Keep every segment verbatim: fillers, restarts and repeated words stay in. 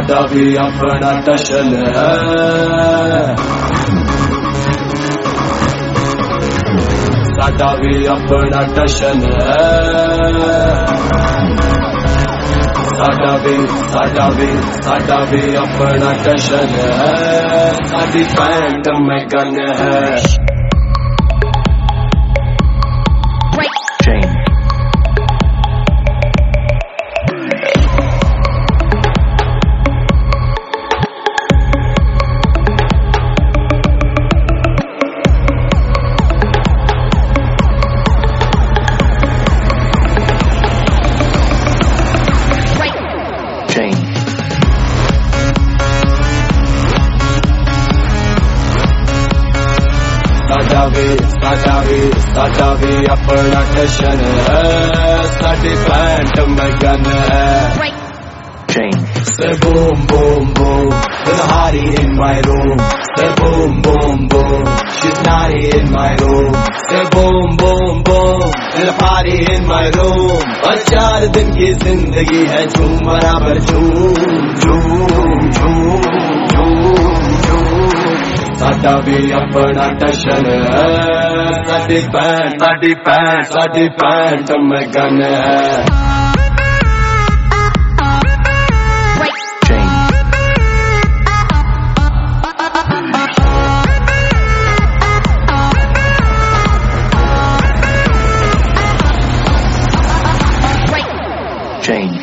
साडा भी अपना टशन है, साडा भी अपना टशन है, साडा भी साडा भी साडा भी अपना टशन है, साडी पैंट में गन है। साडा भी साडा भी साडा भी अपना टशन है, साडी पैंट में गन है। Say boom boom boom, there's a hottie in my room. Say boom boom boom, she's naughty in my room. Say boom boom boom, there's a party in my room. और चार दिन की जिंदगी है झूम बराबर झूम झूम झूम झूम झूम। साडा भी अपना टशन है, साडी पैंट साडी पैंट साडी पैंट में गन है। Change.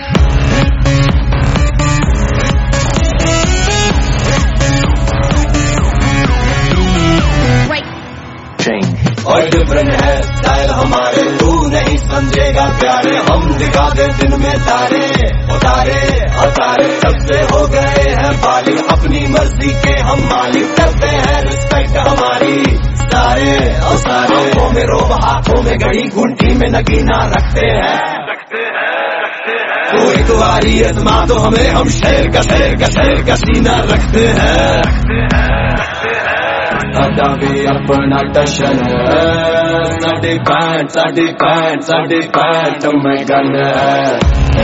और डिफरेंट है स्टाइल हमारे, तू नहीं समझेगा प्यारे, हम दिखा दे दिन में तारे उतारे उतारे। जब से हो गए हैं बालिक अपनी मर्जी के हम मालिक, करते हैं रिस्पेक्ट हमारी सारे और सारे। हाथों में रोब हाथों में घड़ी घंटी में नगीना रखते हैं, तो एक बारी आजमा तो हमें, हम शेर का शेर का शेर का सीना रखते हैं। साडा भी अपना टशन है, साडी पैंट साडी पैंट साडी पैंट में गन है।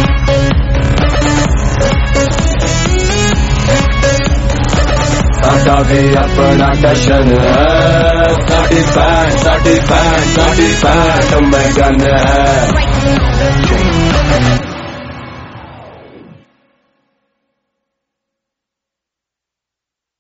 साडा भी अपना टशन है, साडी पैंट साडी पैंट साडी पैंट में गन है।